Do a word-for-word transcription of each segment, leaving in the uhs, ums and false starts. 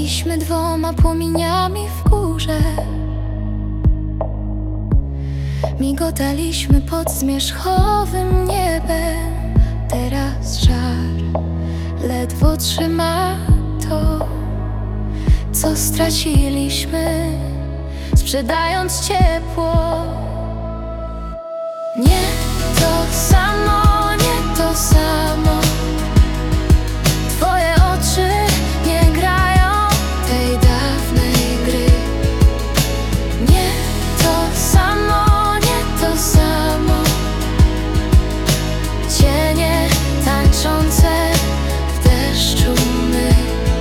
Płonęliśmy dwoma płomieniami w górze, migotaliśmy pod zmierzchowym niebem. Teraz żar ledwo trzyma to, co straciliśmy, sprzedając ciepło. Nie to samo, nie to samo. Twoje oczy nie grają tej dawnej gry. Nie to samo, nie to samo. Cienie tańczące w deszczu my.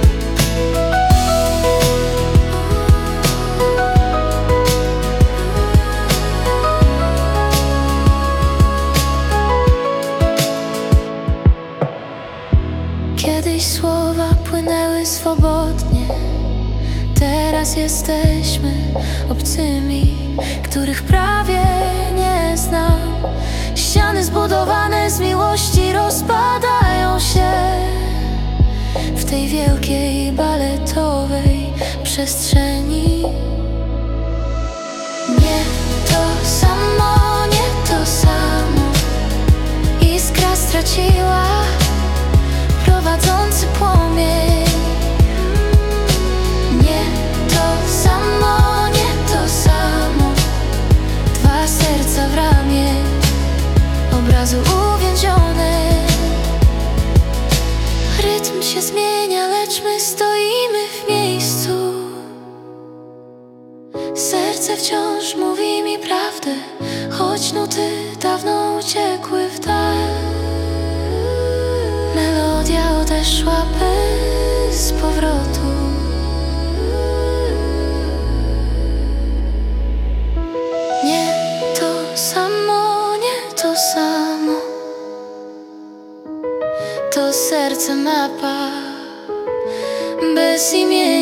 Kiedyś słowa płynęły swobodnie, teraz jesteśmy obcymi, których prawie nie znam. Ściany zbudowane z miłości rozpadają się w tej wielkiej baletowej przestrzeni. Nie to samo, nie to samo. Iskra straciła prowadzący płomień. Nie to samo, nie to samo. Dwa serca w ramię, obrazu uwięzione. Rytm się zmienia, lecz my stoimy w miejscu. Serce wciąż mówi mi prawdę, choć nuty dawno uciekły w dal. Melodia odeszła bez powrotu. Nie to samo, nie to samo. To serce mapa bez imienia.